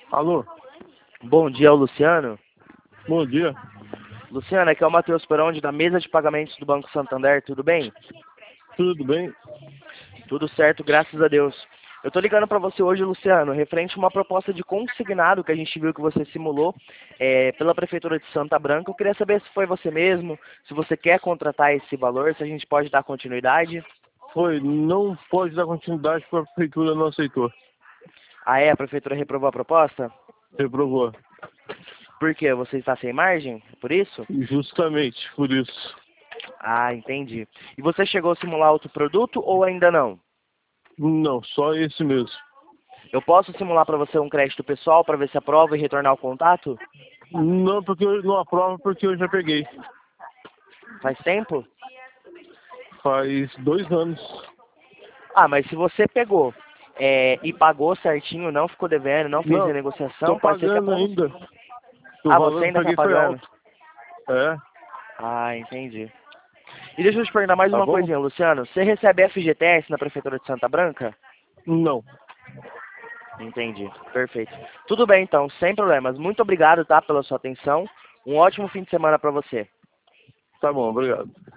Alô, Bom dia, Luciano. bom dia. Luciano, aqui é o Matheus Peronde, da mesa de pagamentos do Banco Santander, tudo bem? Tudo bem? Tudo certo, graças a Deus. Eu tô ligando para você hoje, Luciano, referente a uma proposta de consignado que a gente viu que você simulou pela Prefeitura de Santa Branca. Eu queria saber se foi você mesmo, se você quer contratar esse valor, se a gente pode dar continuidade. Não pode dar continuidade porque a prefeitura não aceitou. Ah, é? A Prefeitura reprovou a proposta? Reprovou. Por quê? Você está sem margem? Por isso? Justamente por isso. Ah, entendi. E você chegou a simular outro produto ou ainda não? Não, só esse mesmo. Eu posso simular para você um crédito pessoal para ver se aprova e retornar o contato? Não, porque eu não aprovo porque eu já peguei. Faz tempo? Faz 2 anos. Ah, mas se você pegou e pagou certinho, não ficou devendo, não fez Não, renegociação, tô pode ser que pagando aprove ainda. sim. O Ah, você valor que eu ainda está peguei foi pagando? alto. É, Ah, entendi. E deixa eu te perguntar mais tá uma bom? coisinha, Luciano. Você recebe FGTS na Prefeitura de Santa Branca? Não. Entendi, perfeito. Tudo bem então, sem problemas. Muito obrigado, tá, pela sua atenção. Um ótimo fim de semana para você. Tá bom, obrigado.